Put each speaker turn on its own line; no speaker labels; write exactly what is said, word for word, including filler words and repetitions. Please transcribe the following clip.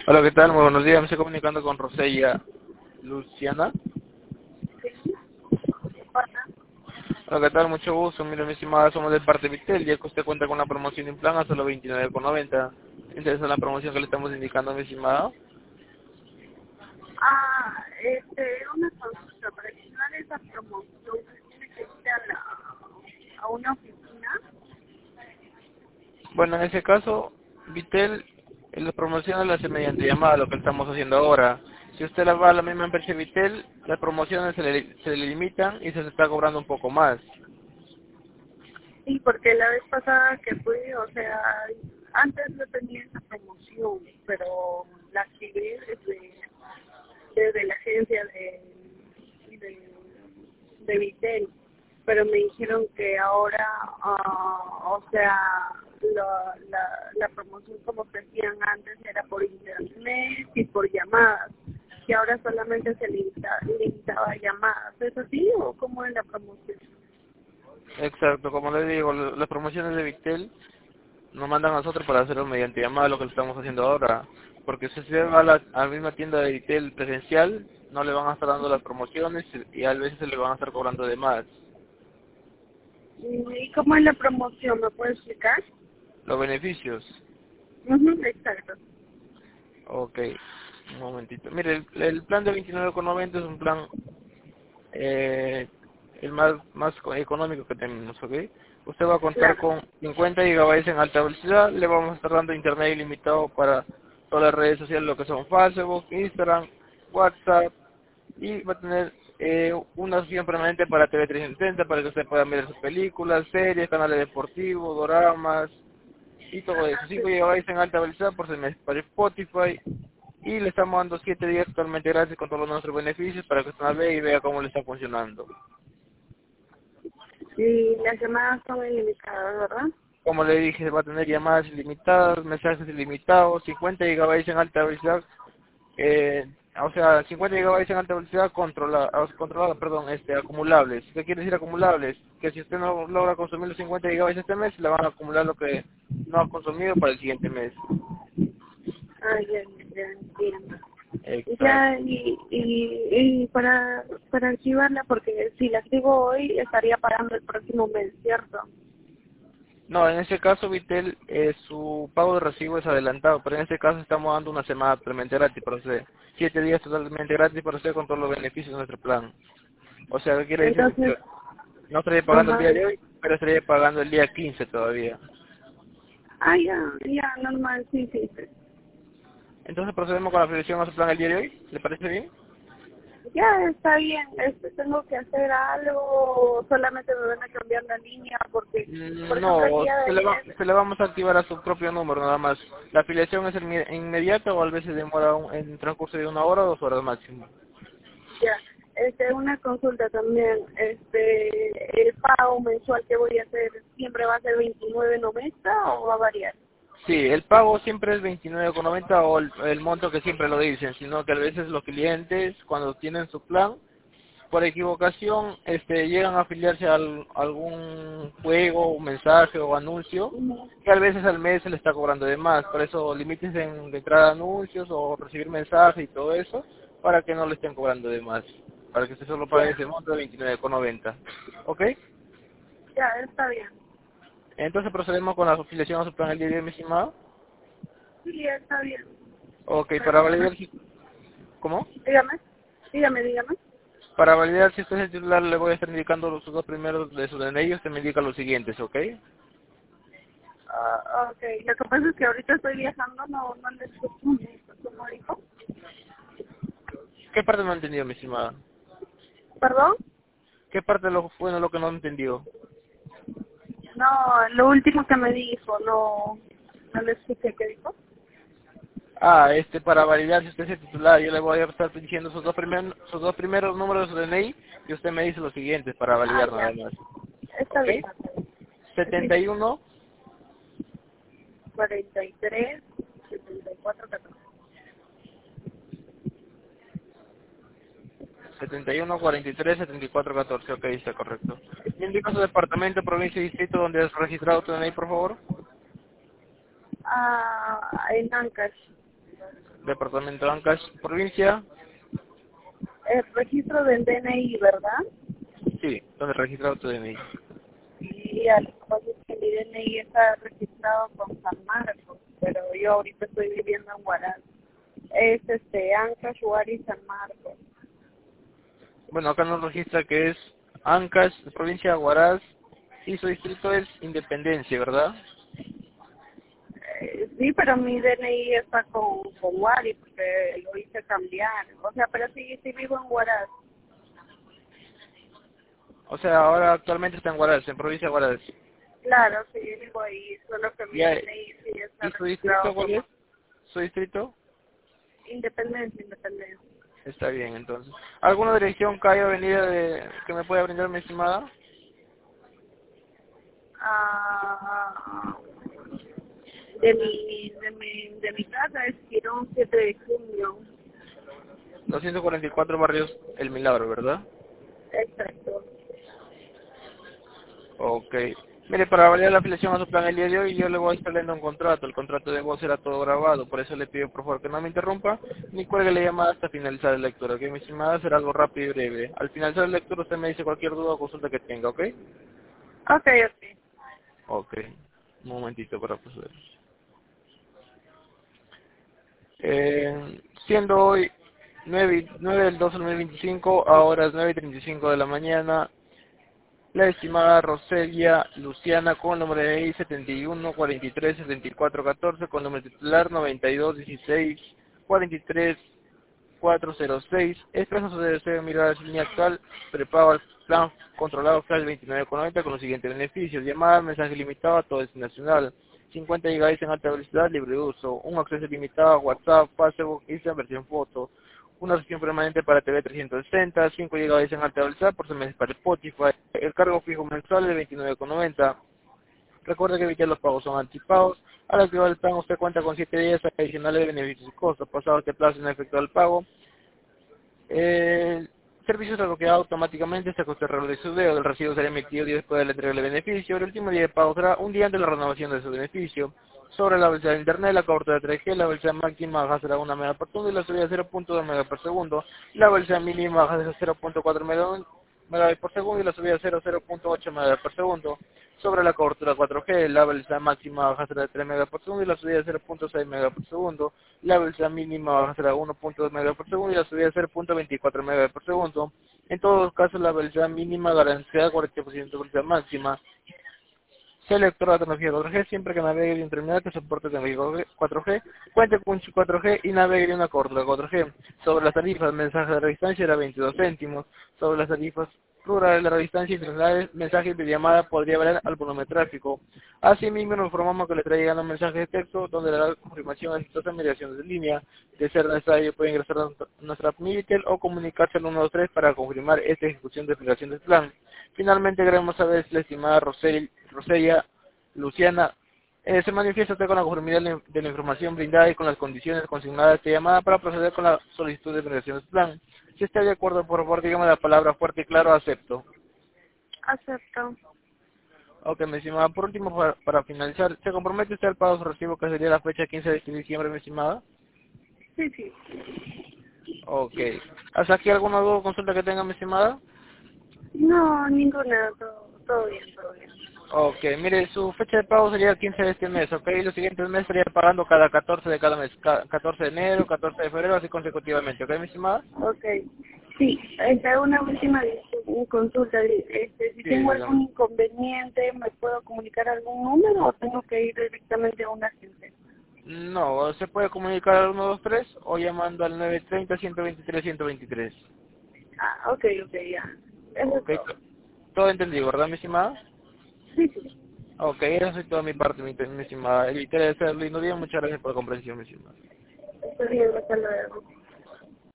Hola, ¿qué tal? Muy buenos días. Me estoy comunicando con Rosella Luciana. Hola, ¿qué tal? Mucho gusto. Mire, mi estimada, somos de parte Vitel, ya que usted cuenta con una promoción en plan a solo veintinueve con noventa. ¿Interesa la promoción que le estamos indicando, mi estimada?
Ah, este, una consulta. Para activar esa promoción, ¿se tiene que ir a, la, a una oficina?
Bueno, en ese caso, Vitel, eh, las promociones las hace mediante llamada, lo que estamos haciendo ahora. Si usted la va a la misma empresa Vitel, las promociones se le, se le limitan y se le está cobrando un poco más.
Sí, porque la vez pasada que fui, o sea, antes no tenía esa promoción, pero la activé desde, desde la agencia de, de, de Vitel. Pero me dijeron que ahora, ah, o sea, la, la, la promoción como que hacían antes era por internet y por llamadas, y ahora solamente se limita, limitaba a llamadas. ¿Es así o cómo es la promoción?
Exacto, como le digo, lo- las promociones de Vitel nos mandan a nosotros para hacerlo mediante llamada, lo que lo estamos haciendo ahora. Porque si usted va a la, a la misma tienda de Vitel presencial, no le van a estar dando las promociones y y a veces se le van a estar cobrando de más.
¿Y cómo es la promoción? ¿Me puede explicar?
Los beneficios.
Ujú, exacto.
Ok, un momentito. Mire, el, el plan de veintinueve con noventa es un plan eh, el más, más co- económico que tenemos, ¿ok? Usted va a contar
Claro.
con cincuenta gigabytes en alta velocidad, le vamos a estar dando internet ilimitado para todas las redes sociales, lo que son Facebook, Instagram, WhatsApp, y va a tener eh, una opción permanente para T V trescientos sesenta para que usted pueda ver sus películas, series, canales deportivos, doramas y todo eso.
Ajá, sí.
cinco gigabytes en alta velocidad por semestre para Spotify, y le estamos dando siete días totalmente gratis con todos nuestros beneficios para que usted la vea y vea cómo le está funcionando.
Y las llamadas son ilimitadas, ¿verdad?
Como le dije, va a tener llamadas ilimitadas, mensajes ilimitados, cincuenta gigabytes en alta velocidad, eh, o sea, cincuenta gigabytes en alta velocidad controla, ah, controlada, perdón, este, acumulables. ¿Qué quiere decir acumulables? Que si usted no logra consumir los cincuenta gigabytes este mes, le van a acumular lo que no ha consumido para el siguiente mes.
Ah, ya, ya entiendo.
Exacto.
Ya, y, y, y para, para archivarla, porque si la activo hoy, estaría pagando el próximo mes, ¿cierto?
No, en ese caso, Vitel, eh, su pago de recibo es adelantado, pero en este caso estamos dando una semana totalmente gratis para usted. Siete días totalmente gratis para usted con todos los beneficios de nuestro plan. O sea, ¿qué quiere decir?
Entonces,
Que no estaría pagando el
ajá.
día de hoy, pero estaría pagando el día quince todavía.
Ah, ya, ya, normal, sí, sí, sí.
Entonces procedemos con la afiliación a su plan el día de hoy. ¿Le parece bien?
Ya, está bien. Este, tengo que hacer algo, solamente me van a cambiar la línea, porque, por
Mm,
ejemplo, el
No,
día de
se le, va,
ayer,
se le vamos a activar a su propio número nada más. La afiliación es inme- inmediata o a veces demora un- en transcurso de una hora o dos horas máximo.
ya, este, una consulta también, este, el pago mensual que voy a hacer, ¿siempre va a ser veintinueve noventa o va a variar?
Sí, el pago siempre es veintinueve con noventa o el, el monto que siempre lo dicen, sino que a veces los clientes cuando tienen su plan, por equivocación, este, llegan a afiliarse a al- algún juego, un mensaje o anuncio,
Ujú.
que a veces al mes se le está cobrando de más. Por eso límites en de entrada de anuncios o recibir mensajes y todo eso, para que no le estén cobrando de más, para que usted solo pague
Ya,
ese monto de veintinueve con noventa. ¿Ok?
ya, está bien.
Entonces procedemos con la afiliación a su plan el día de hoy, mi estimado.
Sí, está bien.
Ok, para
Pero,
validar, si- ¿cómo?
dígame, dígame, dígame.
Para validar si usted es el titular, le voy a estar indicando los dos primeros de su D N I y usted me indica los siguientes, ¿ok?
Ah, ok, lo que pasa es que ahorita estoy viajando, no, no le escucho mucho, como dijo.
¿Qué parte no entendió, mi estimada?
¿Perdón?
¿Qué parte de lo bueno lo que no entendió?
No, lo último que me dijo, no, no le escuché qué dijo.
Ah, este, para validar si usted es el titular, yo le voy a estar diciendo sus dos primeros, sus dos primeros números de su D N I y usted me dice los siguientes para
Ah,
validar nada
ya,
más.
está
¿Ok?
bien, está bien. Sí,
setenta y uno,
cuarenta y tres, setenta y cuatro, catorce.
setenta y uno, cuarenta y tres, setenta y cuatro, catorce, ok, está correcto. ¿Me indica su departamento, provincia y distrito donde es registrado tu D N I, por favor?
Ah, en Ancash.
Departamento de Ancash, provincia.
El registro del D N I, ¿verdad?
Sí, donde registrado tu D N I.
Y a lo que pasa es que mi D N I está registrado con San Marcos, pero yo ahorita estoy viviendo en Huaraz. Es este Ancash, Huaraz y San Marcos.
Bueno, acá nos registra que es Ancash, provincia de Huaraz, y su distrito es Independencia, ¿verdad?
Eh, sí, pero mi D N I está con, con Huaraz porque lo hice cambiar. O sea, pero sí, sí vivo en Huaraz.
O sea, ahora actualmente está en Huaraz, en provincia de Huaraz.
Claro, sí, vivo ahí, solo que mi
¿Y, a-
D N I sí está
y su distrito
registrado
cuál es?
como
¿Su distrito?
Independencia, Independencia.
Está bien, entonces. ¿Alguna dirección, calle o avenida de, que me pueda brindar, mi estimada?
Ah, de mi, de mi, de mi casa es Girón siete de junio.
doscientos cuarenta y cuatro Barrios El Milagro, ¿verdad?
Exacto.
Ok. Mire, para validar la afiliación a su plan el día de hoy, yo le voy a estar leyendo un contrato. El contrato de voz será todo grabado, por eso le pido por favor que no me interrumpa, ni cuelgue la llamada hasta finalizar la lectura, ¿ok? Mi estimada, será algo rápido y breve. Al finalizar la lectura usted me dice cualquier duda o consulta que tenga, ¿ok?
Ok, ok.
Ok. Un momentito para proceder. Eh, siendo hoy nueve, nueve del dos del dos mil veinticinco, a horas nueve y treinta y cinco de la mañana, la estimada Roselia Luciana con número de I setenta y uno cuarenta y tres setenta y cuatro catorce, con número titular noventa y dos dieciséis cuarenta y tres cuatrocientos seis, expresa su deseo de mirar a su línea actual, prepago al plan controlado Flash veintinueve con noventa con los siguientes beneficios: llamada, mensaje limitado a todo destino nacional, cincuenta gigabytes en alta velocidad, libre de uso, un acceso limitado a WhatsApp, Facebook, Instagram, versión foto, una sesión permanente para T V trescientos sesenta, cinco gigabytes en alta velocidad por semestre para Spotify, el cargo fijo mensual de veintinueve con noventa. Recuerde que evitar los pagos son antipagos. Al activar el plan usted cuenta con siete días adicionales de beneficios y costos. Pasado este plazo y no efectuado el pago, el servicio se bloquea automáticamente hasta que usted realice su deuda. El recibo será emitido día después de la entrega del beneficio. El último día de pago será un día antes de la renovación de su beneficio. Sobre la velocidad de internet, la cobertura de tres G, la velocidad máxima baja será una mega por segundo y la subida cero punto dos mega por segundo. La velocidad mínima baja será cero punto cuatro megabits por segundo y la subida cero punto ocho megabits por segundo. Sobre la cobertura cuatro G, la velocidad máxima baja será de tres megabits por segundo y la subida de cero punto seis megabits por segundo. La velocidad mínima baja será uno punto dos megabits por segundo y la subida de cero punto veinticuatro megabits por segundo. En todos los casos, la velocidad mínima garantizada cuarenta por ciento de velocidad máxima. Se lectora la tecnología cuatro G siempre que navegue de un terminal que soporte tecnología cuatro G, cuente con un chip cuatro G y navegue de una cobertura cuatro G. Sobre las tarifas, mensajes de larga distancia era veintidós céntimos. Sobre las tarifas rurales de larga distancia y internacionales, mensajes y videollamada podría variar al volumen de tráfico. Asimismo, nos informamos que le trae llegando mensajes de texto donde le da confirmación exitosa en mediaciones de línea. De ser necesario, puede ingresar a nuestra app Minitel o comunicarse al uno dos tres para confirmar esta ejecución de aplicación del plan. Finalmente, queremos saber si la estimada Rosel, Roselia Luciana eh, se manifiesta usted con la conformidad de la, de la información brindada y con las condiciones consignadas de esta llamada para proceder con la solicitud de aplicación del plan. Si está de acuerdo, por favor, dígame la palabra fuerte y claro, acepto.
Acepto.
Ok, mi estimada. Por último, para, para finalizar, ¿se compromete usted al pago de su recibo que sería la fecha quince de diciembre, mi estimada?
Sí, sí.
Ok. ¿Hasta aquí alguna duda o consulta que tenga, mi estimada?
No, ninguna, todo, todo bien, todo bien.
Ok, mire, su fecha de pago sería el quince de este mes, ok, y los siguientes meses estaría pagando cada catorce de cada mes, ca- catorce de enero, catorce de febrero, así consecutivamente, ok, mi estimada?
Ok. Sí, este, una última dis- consulta. Este, si
Sí,
tengo
dígame.
algún inconveniente, ¿me puedo comunicar a algún número o tengo que ir directamente a una agencia?
No, se puede comunicar al uno dos tres o llamando al nueve treinta, ciento veintitrés, ciento veintitrés.
Ah, ok, ok, ya. Eso es
Ok,
todo.
to- todo entendido, ¿verdad, mi estimada?
Sí, sí.
Ok, eso es toda mi parte, mi, mi estimada. Evité de ser lindo día, muchas gracias por la comprensión, mi estimada.
Está bien, hasta luego.